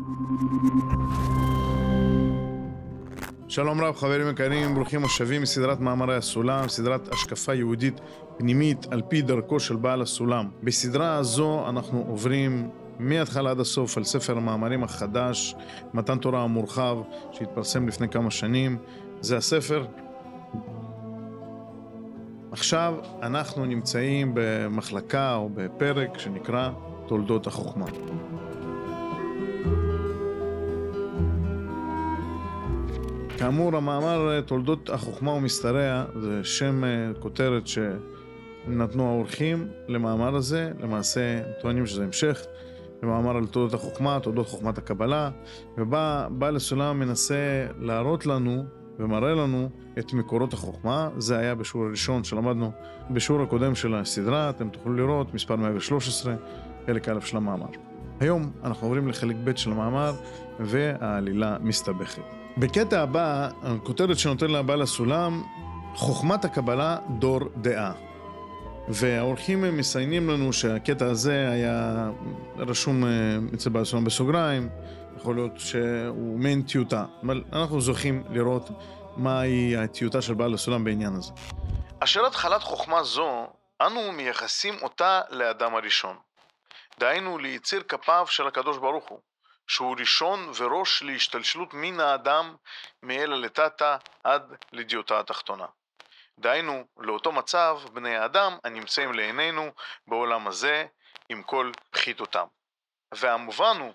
שלום רב חברים יקרים, ברוכים השבים מסדרת מאמרי הסולם, סדרת השקפה יהודית פנימית על פי דרכו של בעל הסולם. בסדרה הזו אנחנו עוברים מההתחלה עד הסוף על ספר המאמרים החדש, מתן תורה המורחב, שהתפרסם לפני כמה שנים. זה הספר. עכשיו אנחנו נמצאים במחלקה או בפרק שנקרא תולדות החוכמה. כאמור, המאמר תולדות החוכמה ומסתריה זה שם כותרת שנתנו האורחים למאמר הזה. למעשה טוענים שזה המשך למאמר על תולדות החוכמה, תולדות חוכמת הקבלה, ובעל הסולם מנסה להראות לנו ומראה לנו את מקורות החוכמה. זה היה בשיעור הראשון שלמדנו בשיעור הקודם של הסדרה, אתם תוכלו לראות מספר 113, חלק א' של המאמר. היום אנחנו עוברים לחלק ב' של המאמר והעלילה מסתבכת. בקטע הבא, הכותרת שנותן לה בעל הסולם, חוכמת הקבלה דור דעה. והאורחים מסיינים לנו שהקטע הזה היה רשום אצל בעל הסולם בסוגריים, יכול להיות שהוא מעין טיוטה, אבל אנחנו זוכים לראות מהי הטיוטה של בעל הסולם בעניין הזה. אשר התחלת חוכמה זו, אנו מייחסים אותה לאדם הראשון. דהיינו ליציר כפיו של הקדוש ברוך הוא, שהוא ראשון וראש להשתלשלות מן האדם מאלה לטאטה עד לדיוטה התחתונה. דהיינו לאותו מצב בני האדם הנמצאים לעינינו בעולם הזה עם כל פחיתותם. והמובן הוא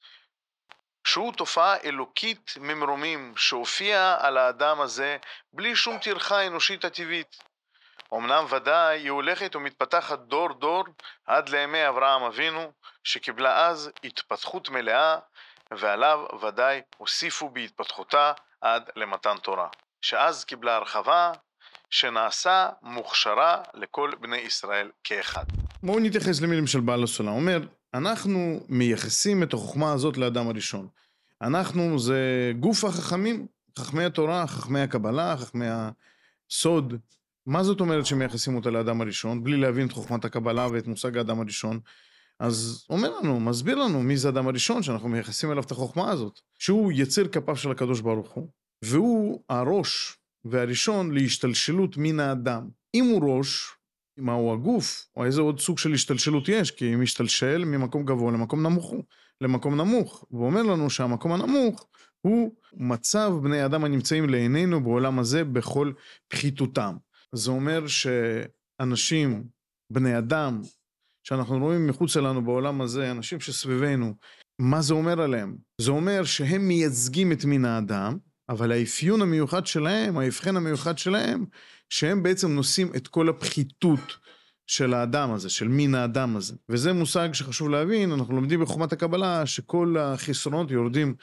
שהוא תופעה אלוקית ממרומים שהופיעה על האדם הזה בלי שום טרחה אנושית הטבעית. אמנם ודאי היא הולכת ומתפתחת דור דור עד לימי אברהם אבינו, שקיבלה אז התפתחות מלאה, ועליו ודאי הוסיפו בהתפתחותה עד למתן תורה, שאז קיבלה הרחבה שנעשה מוכשרה לכל בני ישראל כאחד. בואו נתייחס למילים של בעל הסולם. אומר, אנחנו מייחסים את החוכמה הזאת לאדם הראשון. אנחנו זה גוף החכמים, חכמי התורה, חכמי הקבלה, חכמי הסוד. מה זאת אומרת שמייחסים אותה לאדם הראשון, בלי להבין את חוכמת הקבלה ואת מושג האדם הראשון? אז אומר לנו, מסביר לנו מי זה האדם הראשון שאנחנו מייחסים אליו את החוכמה הזאת, שהוא יציר כפיו של הקדוש ברוך הוא, והוא הראש והראשון להשתלשלות מן האדם. אם הוא ראש, מהו הגוף, או איזה עוד סוג של השתלשלות יש, כי היא משתלשל ממקום גבוה למקום נמוך, והוא אומר לנו שהמקום הנמוך הוא מצב בני אדם הנמצאים לעינינו בעולם הזה בכל פחיתותם. זה אומר שאנשים, בני אדם, שאנחנו רואים מחוץ אלינו בעולם הזה, אנשים שסביבנו, מה זה אומר עליהם? זה אומר שהם מייצגים את מין האדם, אבל האפיון המיוחד שלהם, ההבחן המיוחד שלהם, שהם בעצם נושאים את כל הפחיתות של האדם הזה, של מין האדם הזה. וזה מושג שחשוב להבין, אנחנו לומדים בחוכמת הקבלה, שכל החסרונות יורדים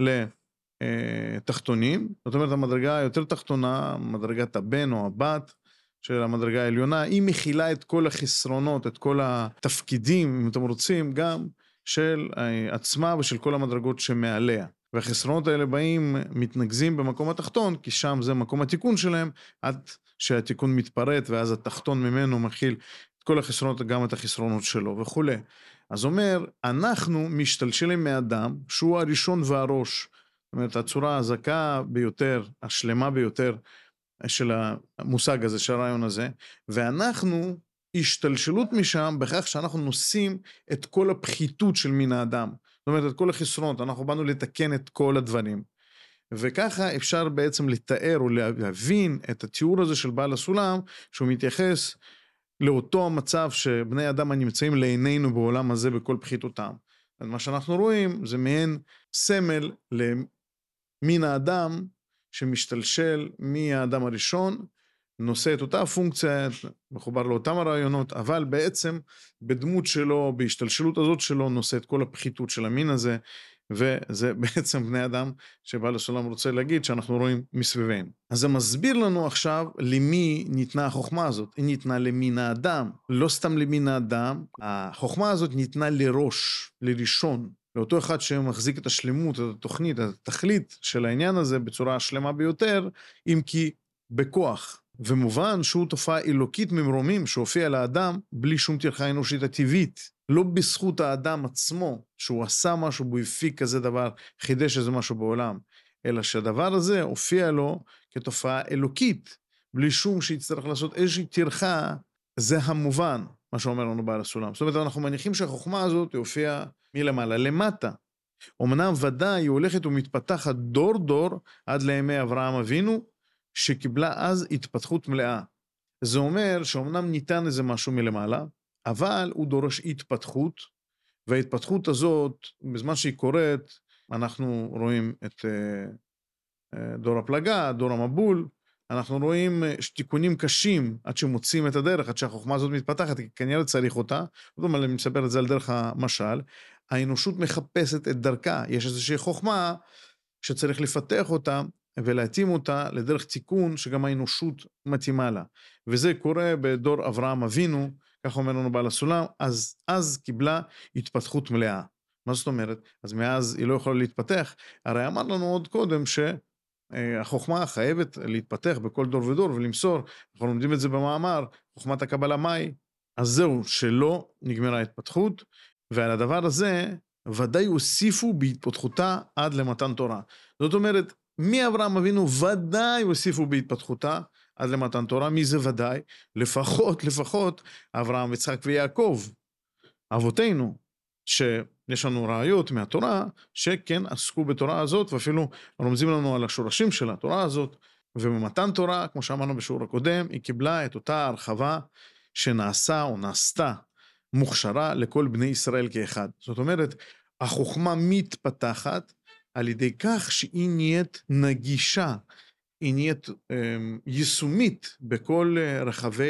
לתחתונים, זאת אומרת המדרגה היותר תחתונה, מדרגת הבן או הבת, של המדרגה העליונה, היא מכילה את כל החסרונות, את כל התפקידים, אם אתם רוצים, גם של עצמה ושל כל המדרגות שמעליה. והחסרונות האלה באים, מתנגזים במקום התחתון, כי שם זה מקום התיקון שלהם, עד שהתיקון מתפרט, ואז התחתון ממנו מכיל את כל החסרונות, גם את החסרונות שלו וכו'. אז אומר, אנחנו משתלשלים מאדם, שהוא הראשון והראש, זאת אומרת, הצורה הזכה ביותר, השלמה ביותר, של המושג הזה, של הרעיון הזה, ואנחנו השתלשלות משם בכך שאנחנו נושאים את כל הפחיתות של מין האדם, זאת אומרת את כל החסרונות, אנחנו באנו לתקן את כל הדברים, וככה אפשר בעצם לתאר או להבין את התיאור הזה של בעל הסולם, שהוא מתייחס לאותו המצב שבני אדם הנמצאים לעינינו בעולם הזה בכל פחיתותם. מה שאנחנו רואים זה מעין סמל למין האדם, שמשתלשל מהאדם הראשון, נושא את אותה פונקציה, מחובר לאותם הרעיונות, אבל בעצם בדמות שלו, בהשתלשלות הזאת שלו, נושא את כל הפחיתות של המין הזה, וזה בעצם בני אדם שבעל הסולם רוצה להגיד שאנחנו רואים מסביבנו. אז זה מסביר לנו עכשיו למי ניתנה החוכמה הזאת. היא ניתנה למין האדם, לא סתם למין האדם, החוכמה הזאת ניתנה לראש, לראשון, לאותו אחד שמחזיק את השלמות, את התוכנית, את התכלית של העניין הזה בצורה השלמה ביותר, אם כי בכוח. ומובן שהוא תופעה אלוקית ממרומים שהופיעה לאדם בלי שום טרחה אנושית הטבעית. לא בזכות האדם עצמו, שהוא עשה משהו, הוא הפיק כזה דבר, חידש איזה משהו בעולם, אלא שהדבר הזה הופיע לו כתופעה אלוקית, בלי שום שיצטרך לעשות איזושהי טרחה, זה המובן, מה שאומר לנו בעל הסולם. זאת אומרת, אנחנו מניחים שהחוכמה הזאת הופיעה מלמעלה למטה. אמנם ודאי היא הולכת ומתפתחת דור דור עד לימי אברהם אבינו, שקיבלה אז התפתחות מלאה. זה אומר שאומנם ניתן איזה משהו מלמעלה, אבל הוא דורש התפתחות, וההתפתחות הזאת, בזמן שהיא קורית, אנחנו רואים את דור הפלגה, דור המבול, אנחנו רואים תיקונים קשים עד שמוצאים את הדרך, עד שהחוכמה הזאת מתפתחת, כי כנראה צריך אותה, זאת אומרת, אני מספר את זה על דרך המשל, האנושות מחפשת את דרכה, יש איזושהי חוכמה שצריך לפתח אותה, ולהתאים אותה לדרך תיקון שגם האנושות מתאימה לה. וזה קורה בדור אברהם אבינו, כך אומר לנו בעל הסולם, אז קיבלה התפתחות מלאה. מה זאת אומרת? אז מאז היא לא יכולה להתפתח. הרי אמר לנו עוד קודם שהחוכמה חייבת להתפתח בכל דור ודור ולמסור. אנחנו לומדים את זה במאמר, חוכמת הקבלה מהי. אז זהו, שלא נגמרה ההתפתחות, ועל הדבר הזה ודאי הוסיפו בהתפתחותה עד למתן תורה. זאת אומרת, מאברהם אבינו ודאי הוסיפו בהתפתחותה עד למתן תורה. מי זה ודאי? לפחות אברהם, יצחק ויעקב, אבותינו, שיש לנו ראיות מהתורה, שכן עסקו בתורה הזאת, ואפילו רומזים לנו על השורשים של התורה הזאת, ובמתן תורה, כמו שאמרנו בשיעור הקודם, היא קיבלה את אותה הרחבה שנעשה או נעשתה מוכשרה לכל בני ישראל כאחד. זאת אומרת, החוכמה מתפתחת על ידי כך שהיא נהיית נגישה, היא נהיית יישומית בכל רחבי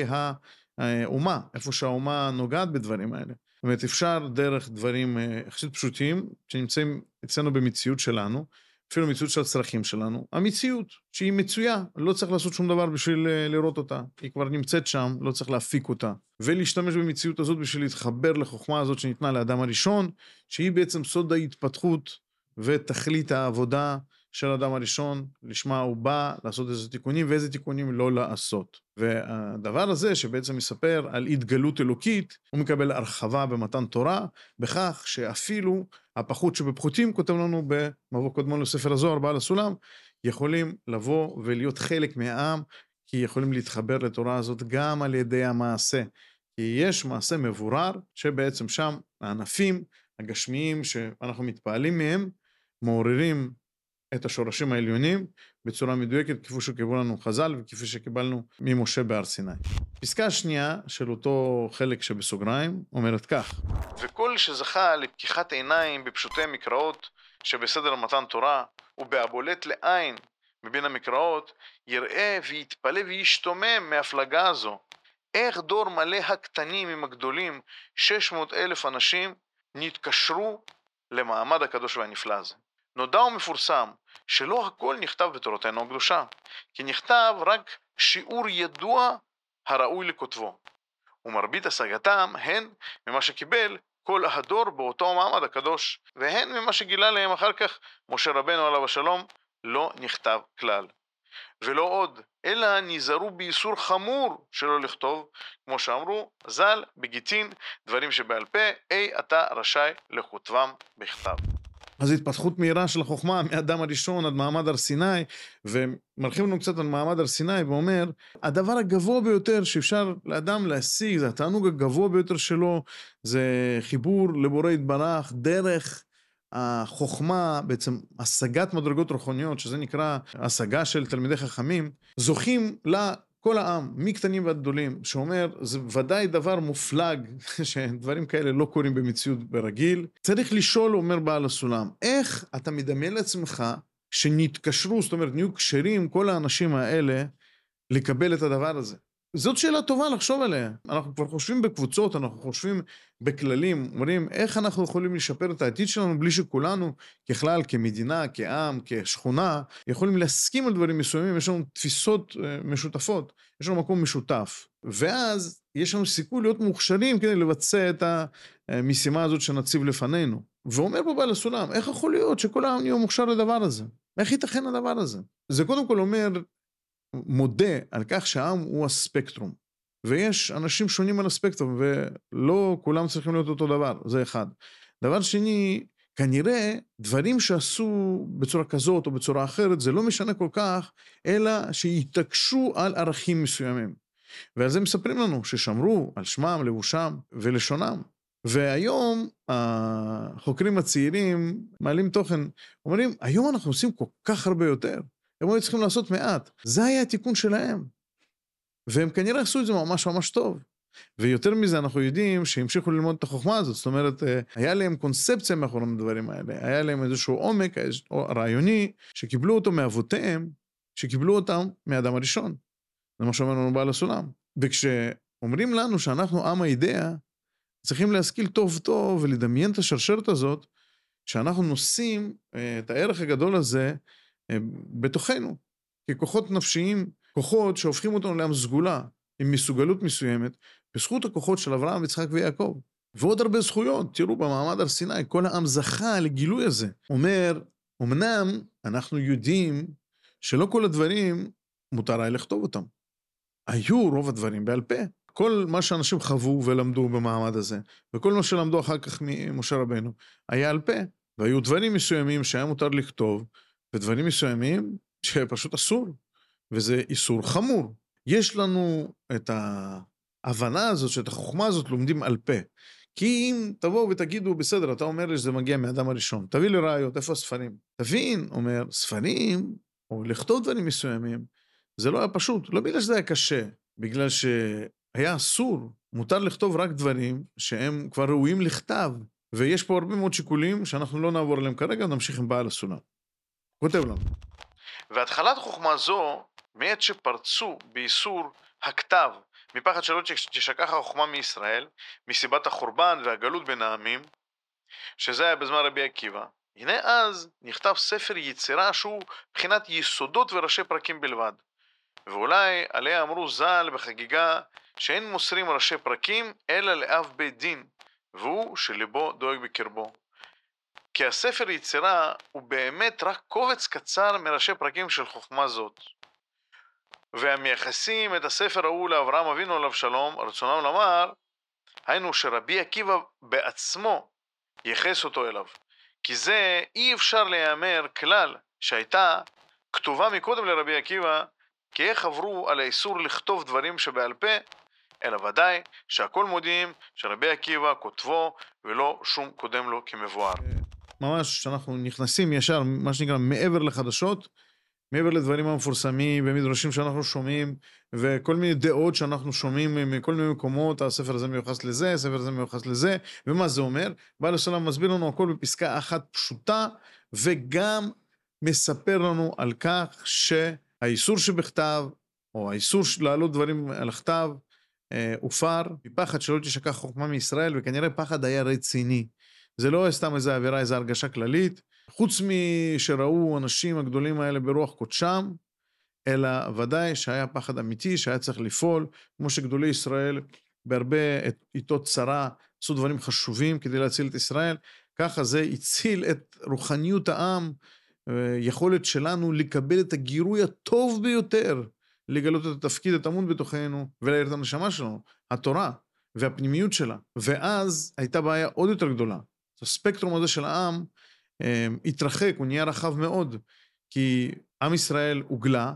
האומה, איפה שהאומה נוגעת בדברים האלה. זאת אומרת, אפשר דרך דברים יחסית פשוטים, שנמצאים אצלנו במציאות שלנו, אפילו מציאות של הצרכים שלנו, המציאות שהיא מצויה, לא צריך לעשות שום דבר בשביל לראות אותה, היא כבר נמצאת שם, לא צריך להפיק אותה, ולהשתמש במציאות הזאת בשביל להתחבר לחוכמה הזאת שניתנה לאדם הראשון, שהיא בעצם סוד ההתפתחות ותכלית העבודה של האדם הראשון, לשמה הוא בא לעשות איזה תיקונים, ואיזה תיקונים לא לעשות. והדבר הזה שבעצם מספר על התגלות אלוקית, הוא מקבל הרחבה במתן תורה, בכך שאפילו הפחות שבפחותים, כותב לנו במבוא קודמון לספר הזוהר, בעל הסולם, יכולים לבוא ולהיות חלק מהעם, כי יכולים להתחבר לתורה הזאת גם על ידי המעשה. כי יש מעשה מבורר, שבעצם שם הענפים הגשמיים שאנחנו מתפעלים מהם, מעוררים את השורשים העליונים בצורה מדויקת, כפי שקיבלו לנו חז"ל וכפי שקיבלנו ממשה בהר סיני. פסקה השנייה של אותו חלק שבסוגריים אומרת כך: וכל שזכה לפקיחת עיניים בפשוטי מקראות שבסדר מתן תורה ובהבולט לעין מבין המקראות, יראה ויתפלא וישתומם מהפלגה הזו, איך דור מלא הקטנים עם הגדולים, 600,000 אנשים, נתקשרו למעמד הקדוש והנפלא הזה. נודע ומפורסם שלא הכל נכתב בתורתנו הקדושה, כי נכתב רק שיעור ידוע הראוי לכותבו, ומרבית השגתם הן ממה שקיבל כל הדור באותו מעמד הקדוש, והן ממה שגילה להם אחר כך משה רבנו עליו השלום, לא נכתב כלל. ולא עוד, אלא נזהרו באיסור חמור שלא לכתוב, כמו שאמרו, ז"ל בגיטין, דברים שבעל פה, אתה רשאי לכותבם בכתב. אז התפתחות מהירה של החוכמה מאדם הראשון עד מעמד הר סיני, ומרחיב לנו קצת על מעמד הר סיני ואומר, הדבר הגבוה ביותר שאפשר לאדם להשיג, זה התענוג הגבוה ביותר שלו, זה חיבור לבורא יתברך, דרך החוכמה, בעצם השגת מדרגות רוחניות, שזה נקרא השגה של תלמידי חכמים, זוכים כל העם, מקטנים ועד גדולים, שאומר, זה ודאי דבר מופלג, שדברים כאלה לא קורים במציאות ברגיל. צריך לשאול, אומר בעל הסולם, איך אתה מדמיין לעצמך שנתקשרו, זאת אומרת, נהיו קשרים כל האנשים האלה לקבל את הדבר הזה? זאת שאלה טובה לחשוב עליה. אנחנו כבר חושבים בקבוצות, אנחנו חושבים בכללים, אומרים, איך אנחנו יכולים לשפר את העתיד שלנו בלי שכולנו, ככלל, כמדינה, כעם, כשכונה, יכולים להסכים על דברים מסוימים, יש לנו תפיסות משותפות, יש לנו מקום משותף. ואז יש לנו סיכוי להיות מוכשרים כדי לבצע את המשימה הזאת שנציב לפנינו. ואומר פה בעל הסולם, איך יכול להיות שכל העם נהיה מוכשר לדבר הזה? איך ייתכן הדבר הזה? זה קודם כל אומר, מודה על כך שהעם הוא הספקטרום. ויש אנשים שונים על הספקטרום, ולא כולם צריכים להיות אותו דבר, זה אחד. דבר שני, כנראה דברים שעשו בצורה כזאת או בצורה אחרת, זה לא משנה כל כך, אלא שיתעקשו על ערכים מסוימים. ועל זה מספרים לנו ששמרו על שמם, לבושם ולשונם. והיום החוקרים הצעירים מעלים תוכן, אומרים, היום אנחנו עושים כל כך הרבה יותר, הם היו צריכים לעשות מעט. זה היה התיקון שלהם. והם כנראה עשו את זה ממש ממש טוב. ויותר מזה אנחנו יודעים שהמשיכו ללמוד את החוכמה הזאת, זאת אומרת, היה להם קונספציה מאחורי הדברים האלה, היה להם איזשהו עומק רעיוני, שקיבלו אותו מאבותיהם, שקיבלו אותם מאדם הראשון. זה מה שאומר לנו בעל הסולם. וכשאומרים לנו שאנחנו עם האידאה, צריכים להשכיל טוב טוב ולדמיין את השרשרת הזאת, שאנחנו נושאים את הערך הגדול הזה בתוכנו, ככוחות נפשיים, כוחות שהופכים אותנו לעם סגולה, עם מסוגלות מסוימת, בזכות הכוחות של אברהם, יצחק ויעקב. ועוד הרבה זכויות, תראו במעמד הר סיני, כל העם זכה לגילוי הזה. אומר, אמנם אנחנו יודעים שלא כל הדברים מותר היה לכתוב אותם. היו רוב הדברים בעל פה. כל מה שאנשים חוו ולמדו במעמד הזה, וכל מה שלמדו אחר כך ממשה רבנו, היה על פה. והיו דברים מסוימים שהיה מותר לכתוב, ודברים מסוימים שפשוט אסור. וזה איסור חמור. יש לנו את ההבנה הזאת, שאת החוכמה הזאת לומדים על פה. כי אם תבואו ותגידו, בסדר, אתה אומר לי שזה מגיע מאדם הראשון, תביא לי ראיות, איפה הספרים? תבין, אומר, ספרים, או לכתוב דברים מסוימים, זה לא היה פשוט, לא בגלל שזה היה קשה, בגלל שהיה אסור, מותר לכתוב רק דברים שהם כבר ראויים לכתב, ויש פה הרבה מאוד שיקולים שאנחנו לא נעבור עליהם כרגע, נמשיך עם בעל הסולם. כותב לנו. והתחלת חוכמה זו, מעת שפרצו באיסור הכתב, מפחד שלא תשכח החוכמה מישראל, מסיבת החורבן והגלות בין העמים, שזה היה בזמן רבי עקיבא, הנה אז נכתב ספר יצירה שהוא מבחינת יסודות וראשי פרקים בלבד. ואולי עליה אמרו ז"ל בחגיגה שאין מוסרים ראשי פרקים אלא לאב בית דין, והוא שליבו דואג בקרבו. כי הספר יצירה הוא באמת רק קובץ קצר מראשי פרקים של חוכמה זאת. והמייחסים את הספר ההוא לאברהם אבינו עליו שלום, רצונם לומר, היינו שרבי עקיבא בעצמו ייחס אותו אליו. כי זה אי אפשר להיאמר כלל שהייתה כתובה מקודם לרבי עקיבא, כי איך עברו על האיסור לכתוב דברים שבעל פה, אלא ודאי שהכל מודיעים שרבי עקיבא כותבו ולא שום קודם לו כמבואר. ממש שאנחנו נכנסים ישר, מה שנקרא, מעבר לחדשות, מעבר לדברים המפורסמים ומדרשים שאנחנו שומעים, וכל מיני דעות שאנחנו שומעים מכל מיני מקומות, הספר הזה מיוחס לזה, הספר הזה מיוחס לזה, ומה זה אומר? בעל הסולם מסביר לנו הכל בפסקה אחת פשוטה, וגם מספר לנו על כך שהאיסור שבכתב, או האיסור לעלות דברים על הכתב, הופר, מפחד שלא תשכח חוכמה מישראל, וכנראה פחד היה רציני. זה לא סתם איזו אווירה, איזו הרגשה כללית, חוץ משראו אנשים הגדולים האלה ברוח קודשם, אלא ודאי שהיה פחד אמיתי, שהיה צריך לפעול, כמו שגדולי ישראל בהרבה עיתות צרה, עשו דברים חשובים כדי להציל את ישראל, ככה זה הציל את רוחניות העם, יכולת שלנו לקבל את הגירוי הטוב ביותר, לגלות את התפקיד הטמון בתוכנו, ולהאיר את הנשמה שלנו, התורה והפנימיות שלה, ואז הייתה בעיה עוד יותר גדולה, הספקטרום הזה של העם, התרחק, הוא נהיה רחב מאוד, כי עם ישראל הוגלה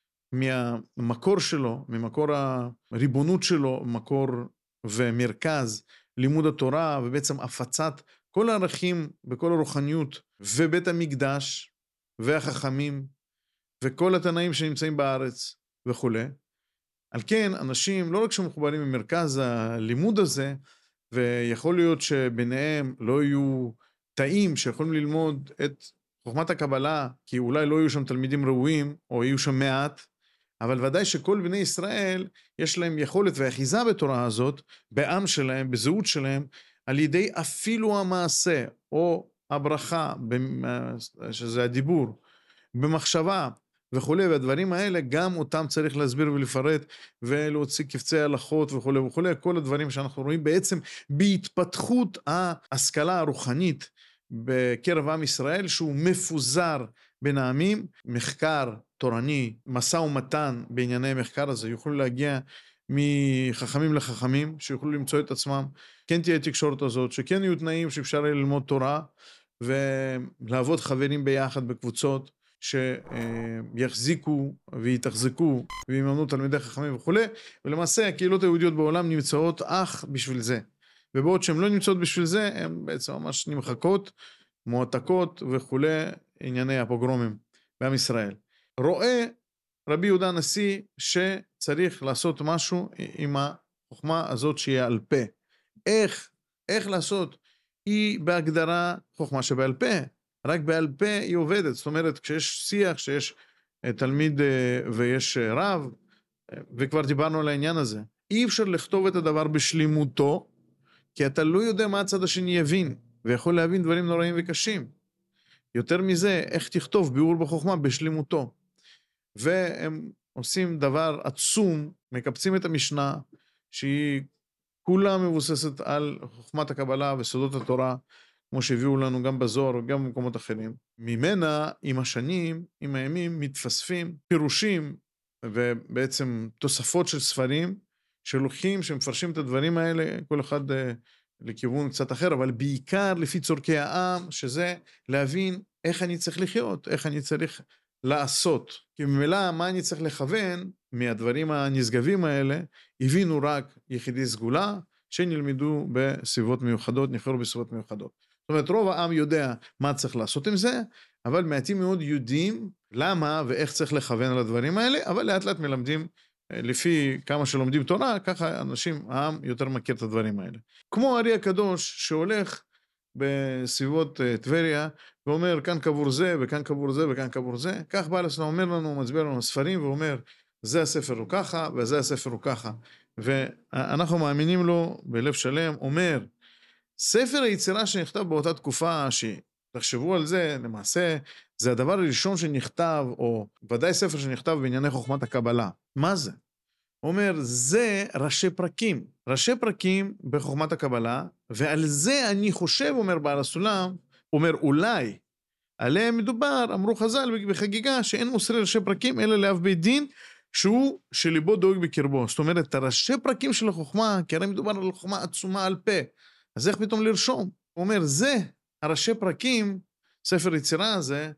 מהמקור שלו, ממקור הריבונות שלו, מקור ומרכז לימוד התורה, ובעצם הפצת כל הערכים בכל הרוחניות, ובית המקדש, והחכמים, וכל התנאים שנמצאים בארץ וכו'. על כן, אנשים לא רק שמחוברים ממרכז הלימוד הזה, ויכול להיות שביניהם לא יהיו תאים שיכולים ללמוד את חוכמת הקבלה, כי אולי לא יהיו שם תלמידים ראויים, או יהיו שם מעט, אבל ודאי שכל בני ישראל יש להם יכולת ואחיזה בתורה הזאת, בעם שלהם, בזהות שלהם, על ידי אפילו המעשה, או הברכה, שזה הדיבור, במחשבה וכו', והדברים האלה גם אותם צריך להסביר ולפרט, ולהוציא קפצי הלכות וכו' וכו', כל הדברים שאנחנו רואים בעצם בהתפתחות ההשכלה הרוחנית בקרב עם ישראל, שהוא מפוזר בין העמים, מחקר תורני, משא ומתן בענייני מחקר הזה, יוכלו להגיע מחכמים לחכמים, שיוכלו למצוא את עצמם, כן תהיה תקשורת הזאת, שכן יהיו תנאים שאפשר יהיה ללמוד תורה, ולעבוד חברים ביחד בקבוצות, שיחזיקו ויתחזקו ויממנו תלמידי חכמים וכו', ולמעשה הקהילות היהודיות בעולם נמצאות אך בשביל זה. ובעוד שהן לא נמצאות בשביל זה, הן בעצם ממש נמחקות, מועתקות וכו', ענייני הפוגרומים בעם ישראל. רואה רבי יהודה הנשיא שצריך לעשות משהו עם החוכמה הזאת שיהיה על פה. איך לעשות? היא בהגדרה חוכמה שבעל פה, רק בעל פה היא עובדת, זאת אומרת כשיש שיח, כשיש תלמיד ויש רב, וכבר דיברנו על העניין הזה, אי אפשר לכתוב את הדבר בשלימותו, כי אתה לא יודע מה הצד השני יבין, ויכול להבין דברים נוראים וקשים. יותר מזה, איך תכתוב ביאור בחוכמה בשלימותו. והם עושים דבר עצום, מקבצים את המשנה, שהיא כולה מבוססת על חוכמת הקבלה וסודות התורה, כמו שהביאו לנו גם בזוהר וגם במקומות אחרים. ממנה, עם השנים, עם הימים, מתפספים פירושים, ובעצם תוספות של ספרים, שלוקחים, שמפרשים את הדברים האלה, כל אחד לכיוון קצת אחר, אבל בעיקר לפי צורכי העם, שזה להבין איך אני צריך לחיות, איך אני צריך לעשות. כי ממילא מה אני צריך לכוון מהדברים הנשגבים האלה, הבינו רק יחידי סגולה, שנלמדו בסביבות מיוחדות, נבחרו בסביבות מיוחדות. זאת אומרת, רוב העם יודע מה צריך לעשות עם זה, אבל מעטים מאוד יודעים למה ואיך צריך לכוון על הדברים האלה, אבל לאט לאט מלמדים, לפי כמה שלומדים תורה, ככה אנשים, העם יותר מכיר את הדברים האלה. כמו ארי הקדוש שהולך בסביבות טבריה, ואומר כאן קבור זה וכאן קבור זה וכאן קבור זה, כך בעל הסולם אומר לנו, מצביע לנו ספרים ואומר, זה הספר הוא ככה וזה הספר הוא ככה, ואנחנו מאמינים לו בלב שלם, אומר, ספר היצירה שנכתב באותה תקופה, שתחשבו על זה, למעשה, זה הדבר הראשון שנכתב, או ודאי ספר שנכתב בענייני חוכמת הקבלה. מה זה? אומר, זה ראשי פרקים בחוכמת הקבלה, ועל זה אני חושב, אומר בעל הסולם, אומר אולי, עליהם מדובר, אמרו חז"ל בחגיגה, שאין מוסרי ראשי פרקים, אלא לאב בית דין, שהוא שליבו דואג בקרבו. זאת אומרת, הראשי פרקים של החוכמה, כי הרי מדובר על חוכמה עצומה על פה, אז איך פתאום לרשום? הוא אומר, זה הראשי פרקים, ספר יצירה הזה,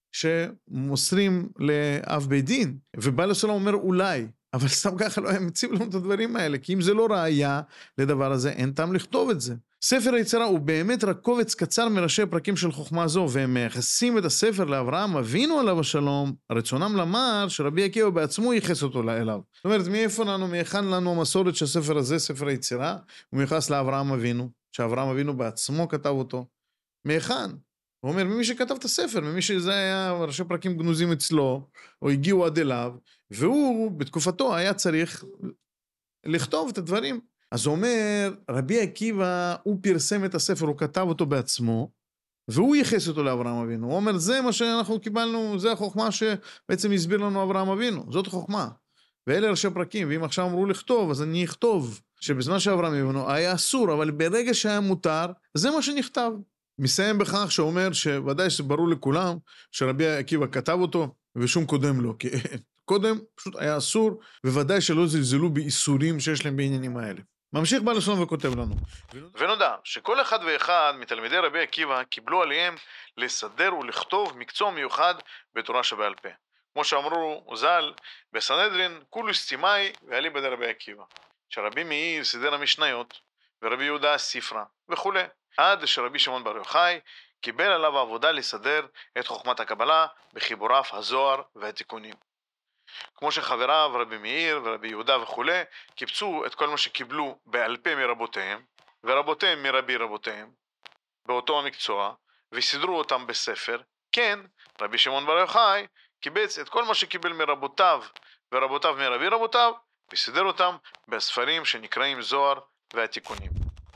שמוסרים לאב בית דין, ובעל הסולם אומר אולי, אבל סתם ככה לא היה מציב לנו את הדברים האלה, כי אם זה לא ראיה לדבר הזה, אין טעם לכתוב את זה. ספר היצירה הוא באמת רק קובץ קצר מראשי פרקים של חוכמה זו, והם מייחסים את הספר לאברהם אבינו עליו השלום, רצונם לומר שרבי עקיבא בעצמו ייחס אותו אליו. זאת אומרת, מהיכן לנו המסורת שהספר הזה, ספר היצירה, הוא מייחס לאברהם אבינו, שאברהם אבינו בעצמו כתב אותו. מהיכן? הוא אומר, ממי שכתב את הספר, ממי שזה היה ראשי פרקים גנוזים אצלו, או הגיעו עד אליו, והוא בתקופתו היה צריך לכתוב את הדברים. אז הוא אומר, רבי עקיבא, הוא פרסם את הספר, הוא כתב אותו בעצמו, והוא ייחס אותו לאברהם אבינו. הוא אומר, זה מה שאנחנו קיבלנו, זה החוכמה שבעצם הסביר לנו אברהם אבינו, זאת החוכמה. ואלה ראשי פרקים, ואם עכשיו אמרו לכתוב, אז אני אכתוב, שבזמן שאברהם אבינו היה אסור, אבל ברגע שהיה מותר, זה מה שנכתב. מסיים בכך שאומר שוודאי שברור לכולם, שרבי עקיבא כתב אותו, ושום קודם לו, כי קודם פשוט היה אסור, וודאי שלא זלזלו באיסורים שיש להם בעניינים האלה. ממשיך בעל הסולם וכותב לנו. ונודע שכל אחד ואחד מתלמידי רבי עקיבא קיבלו עליהם לסדר ולכתוב מקצוע מיוחד בתורה שבעל פה. כמו שאמרו ז"ל, בסנהדרין כולו סתימאי ועלי בדי רבי עקיבא. שרבי מאיר סידר המשניות, ורבי יהודה ספרה וכו'. עד שרבי שמעון בר יוחאי קיבל עליו העבודה לסדר את חוכמת הקבלה בחיבוריו הזוהר והתיקונים. כמו שחבריו רבי מאיר ורבי יהודה וכו' קיבצו את כל מה שקיבלו בעל פה מרבותיהם, ורבותיהם מרבי רבותיהם, באותו המקצוע, וסידרו אותם בספר. כן, רבי שמעון בר יוחאי קיבץ את כל מה שקיבל מרבותיו ורבותיו מרבי רבותיו, וסידר אותם בספרים שנקראים זוהר והתיקונים.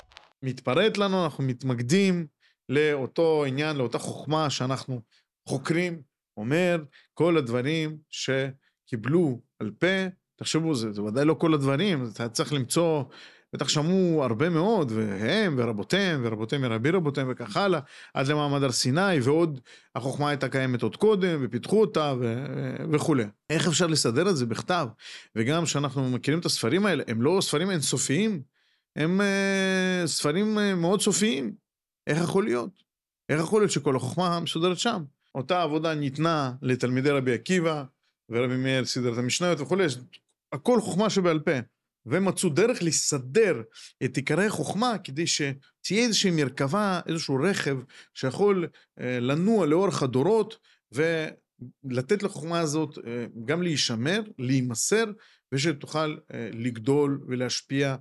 מתפרט לנו, אנחנו מתמקדים לאותו עניין, לאותה חוכמה שאנחנו חוקרים, אומר כל הדברים שקיבלו על פה, תחשבו, זה ודאי לא כל הדברים, אתה צריך למצוא בטח שמעו הרבה מאוד, והם ורבותיהם ורבותיהם מרבי רבותיהם וכך הלאה, עד למעמד הר סיני, ועוד החוכמה הייתה קיימת עוד קודם, ופיתחו אותה וכו'. איך אפשר לסדר את זה בכתב? וגם שאנחנו מכירים את הספרים האלה, הם לא ספרים אינסופיים, הם ספרים מאוד סופיים. איך יכול להיות? איך יכול להיות שכל החוכמה מסודרת שם? אותה עבודה ניתנה לתלמידי רבי עקיבא, ורבי מאיר סידר את המשניות וכו', הכל חוכמה שבעל פה. ומצאו דרך לסדר את עיקרי החוכמה, כדי שתהיה איזושהי מרכבה, איזשהו רכב, שיכול לנוע לאורך הדורות, ולתת לחוכמה הזאת גם להישמר, להימסר, ושתוכל לגדול ולהשפיע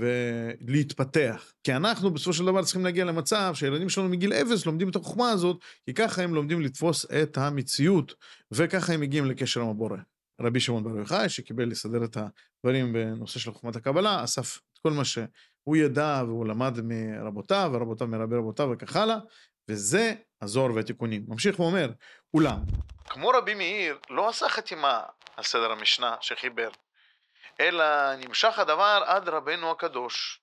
ולהתפתח. כי אנחנו בסופו של דבר צריכים להגיע למצב שהילדים שלנו מגיל 0 לומדים את החוכמה הזאת, כי ככה הם לומדים לתפוס את המציאות, וככה הם מגיעים לקשר עם הבורא. רבי שמעון בר יוחאי, שקיבל לסדר את הדברים בנושא של חוכמת הקבלה, אסף את כל מה שהוא ידע והוא למד מרבותיו, ורבותיו מרבי רבותיו וכך הלאה, וזה הזוהר והתיקונים. ממשיך ואומר, אולם, כמו רבי מאיר, לא עשה חתימה על סדר המשנה שחיבר, אלא נמשך הדבר עד רבנו הקדוש,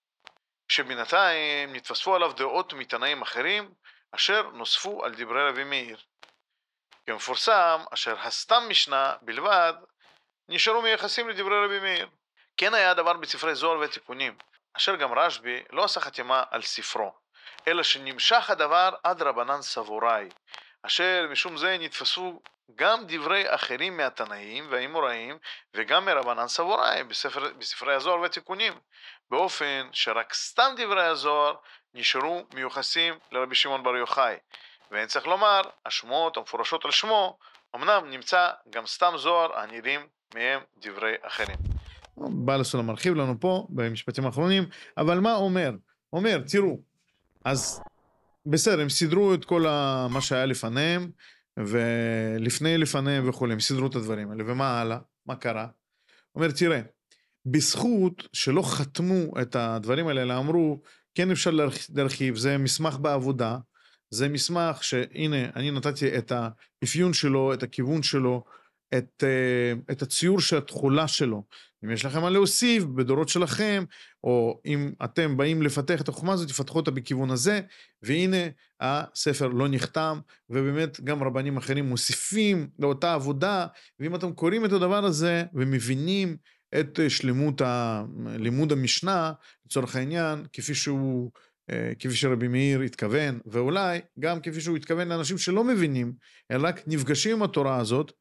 שבינתיים נתווספו עליו דעות מתנאים אחרים, אשר נוספו על דברי רבי מאיר. כמפורסם, אשר הסתם משנה בלבד, נשארו מייחסים לדברי רבי מאיר. כן היה הדבר בספרי זוהר והתיקונים, אשר גם רשב"י לא עשה חתימה על ספרו, אלא שנמשך הדבר עד רבנן סבוראי, אשר משום זה נתפסו גם דברי אחרים מהתנאים והאמוראים, וגם מרבנן סבוראי בספרי הזוהר והתיקונים, באופן שרק סתם דברי הזוהר נשארו מיוחסים לרבי שמעון בר יוחאי. ואין צריך לומר, השמועות המפורשות על שמו, אמנם נמצא גם סתם זוהר הנראים מהם דברי אחרים. בעל הסולם מרחיב לנו פה במשפטים האחרונים, אבל מה אומר? אומר, תראו, אז בסדר, הם סידרו את כל מה שהיה לפניהם, לפניהם וכו', הם סידרו את הדברים האלה, ומה הלאה? מה קרה? אומר, תראה, בזכות שלא חתמו את הדברים האלה, אלא אמרו, כן אפשר להרחיב, זה מסמך בעבודה, זה מסמך שהנה, אני נתתי את האפיון שלו, את הכיוון שלו, את הציור של התחולה שלו. אם יש לכם מה להוסיף בדורות שלכם, או אם אתם באים לפתח את החוכמה הזאת, תפתחו אותה בכיוון הזה, והנה הספר לא נחתם, ובאמת גם רבנים אחרים מוסיפים לאותה עבודה, ואם אתם קוראים את הדבר הזה, ומבינים את שלמות לימוד המשנה, לצורך העניין, כפי שרבי מאיר התכוון, ואולי גם כפי שהוא התכוון לאנשים שלא מבינים, אלא רק נפגשים עם התורה הזאת,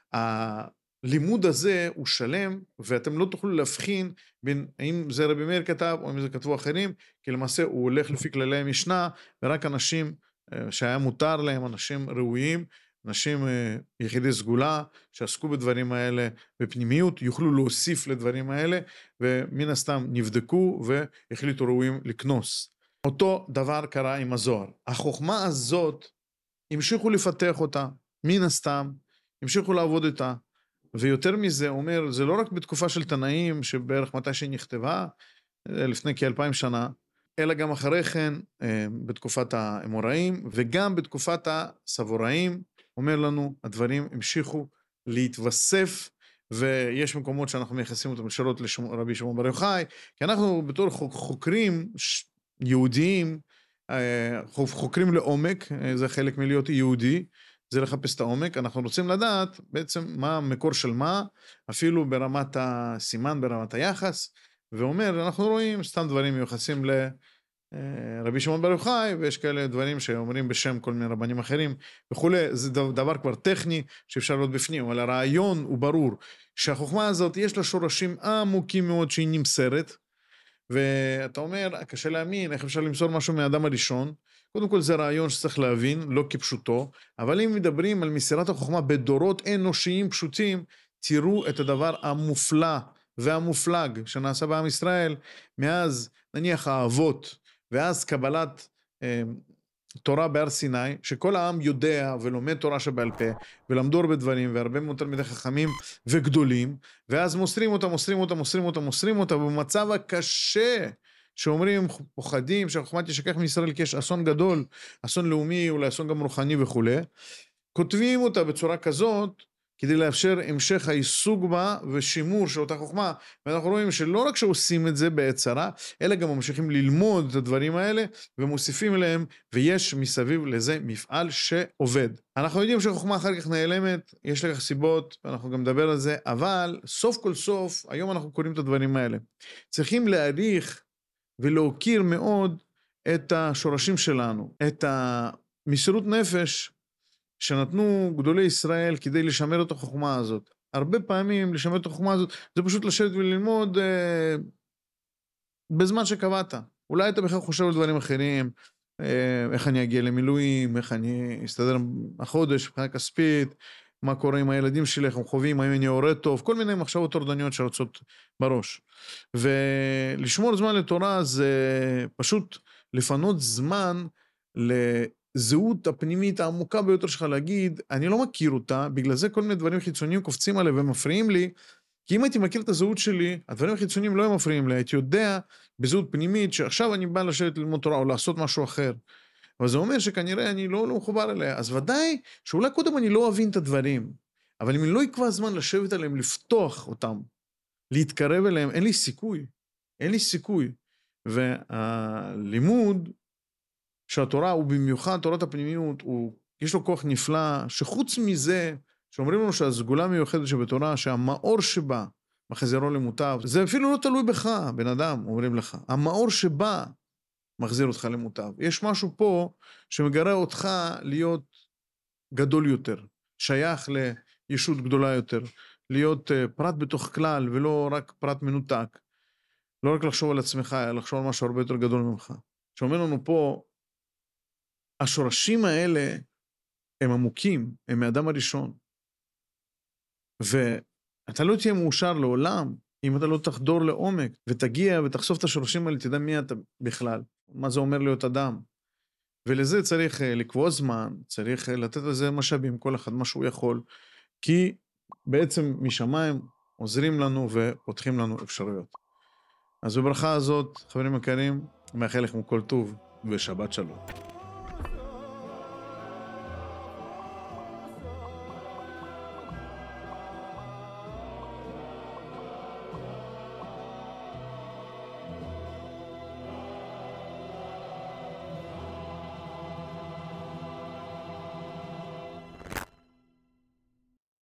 הלימוד הזה הוא שלם, ואתם לא תוכלו להבחין בין האם זה רבי מאיר כתב, או אם זה כתבו אחרים, כי למעשה הוא הולך לפי כללי המשנה, ורק אנשים שהיה מותר להם, אנשים ראויים, אנשים יחידי סגולה, שעסקו בדברים האלה בפנימיות, יוכלו להוסיף לדברים האלה, ומן הסתם נבדקו, והחליטו ראויים לקנוס. אותו דבר קרה עם הזוהר. החוכמה הזאת, המשיכו לפתח אותה, מן הסתם, המשיכו לעבוד איתה, ויותר מזה אומר, זה לא רק בתקופה של תנאים, שבערך מתי שהיא נכתבה, לפני כ-2000 שנה, אלא גם אחרי כן, בתקופת האמוראים, וגם בתקופת הסבוראים, אומר לנו, הדברים המשיכו להתווסף, ויש מקומות שאנחנו מייחסים אותם ישירות לרבי שמעון בר יוחאי, כי אנחנו בתור חוקרים יהודיים, חוקרים לעומק, זה חלק מלהיות יהודי, זה לחפש את העומק, אנחנו רוצים לדעת בעצם מה המקור של מה, אפילו ברמת הסימן, ברמת היחס, ואומר, אנחנו רואים סתם דברים מיוחסים לרבי שמעון בר יוחאי, ויש כאלה דברים שאומרים בשם כל מיני רבנים אחרים וכו', זה דבר כבר טכני שאפשר לראות בפנים, אבל הרעיון הוא ברור, שהחוכמה הזאת יש לה שורשים עמוקים מאוד שהיא נמסרת, ואתה אומר, קשה להאמין, איך אפשר למסור משהו מהאדם הראשון? קודם כל זה רעיון שצריך להבין, לא כפשוטו, אבל אם מדברים על מסירת החוכמה בדורות אנושיים פשוטים, תראו את הדבר המופלא והמופלג שנעשה בעם ישראל, מאז נניח האבות, ואז קבלת תורה בהר סיני, שכל העם יודע ולומד תורה שבעל פה, ולמדו הרבה דברים, והרבה מאוד תלמידי חכמים וגדולים, ואז מוסרים אותה, במצב הקשה, שאומרים, פוחדים, שהחוכמה תשכח מישראל, כי יש אסון גדול, אסון לאומי, אולי אסון גם רוחני וכו', כותבים אותה בצורה כזאת, כדי לאפשר המשך העיסוק בה ושימור של אותה חוכמה. ואנחנו רואים שלא רק שעושים את זה בעת צרה, אלא גם ממשיכים ללמוד את הדברים האלה ומוסיפים אליהם, ויש מסביב לזה מפעל שעובד. אנחנו יודעים שחוכמה אחר כך נעלמת, יש לכך סיבות, ואנחנו גם נדבר על זה, אבל סוף כל סוף, היום אנחנו קוראים את הדברים האלה. צריכים להעריך ולהוקיר מאוד את השורשים שלנו, את המסירות נפש שנתנו גדולי ישראל כדי לשמר את החוכמה הזאת. הרבה פעמים לשמר את החוכמה הזאת זה פשוט לשבת וללמוד בזמן שקבעת. אולי אתה בכלל חושב על דברים אחרים, איך אני אגיע למילואים, איך אני אסתדר החודש, מבחינה כספית, מה קורה עם הילדים שלי, איך הם חווים, האם אני הורה טוב, כל מיני מחשבות טורדניות שרצות בראש. ולשמור זמן לתורה זה פשוט לפנות זמן לזהות הפנימית העמוקה ביותר שלך, להגיד, אני לא מכיר אותה, בגלל זה כל מיני דברים חיצוניים קופצים עליה ומפריעים לי, כי אם הייתי מכיר את הזהות שלי, הדברים החיצוניים לא מפריעים לי, הייתי יודע בזהות פנימית שעכשיו אני בא לשבת ללמוד תורה או לעשות משהו אחר. אבל זה אומר שכנראה אני לא מחובר אליה, אז ודאי שאולי קודם אני לא אבין את הדברים, אבל אם אני לא אקבע זמן לשבת עליהם, לפתוח אותם, להתקרב אליהם, אין לי סיכוי, אין לי סיכוי. והלימוד שהתורה, ובמיוחד תורת הפנימיות, יש לו כוח נפלא, שחוץ מזה, שאומרים לנו שהסגולה מיוחדת שבתורה, שהמאור שבה מחזירו למוטב, זה אפילו לא תלוי בך, בן אדם, אומרים לך. המאור שבה מחזיר אותך למוטב. יש משהו פה שמגרה אותך להיות גדול יותר, שייך לישות גדולה יותר, להיות פרט בתוך כלל, ולא רק פרט מנותק. לא רק לחשוב על עצמך, אלא לחשוב על משהו הרבה יותר גדול ממך. שאומר לנו פה, השורשים האלה הם עמוקים, הם מאדם הראשון. ואתה לא תהיה מאושר לעולם, אם אתה לא תחדור לעומק, ותגיע ותחשוף את השורשים האלה, תדע מי אתה בכלל, מה זה אומר להיות אדם. ולזה צריך לקבוע זמן, צריך לתת לזה משאבים, כל אחד מה שהוא יכול, כי בעצם משמיים עוזרים לנו ופותחים לנו אפשרויות. אז בברכה הזאת, חברים יקרים, מאחל לכם כל טוב ושבת שלום.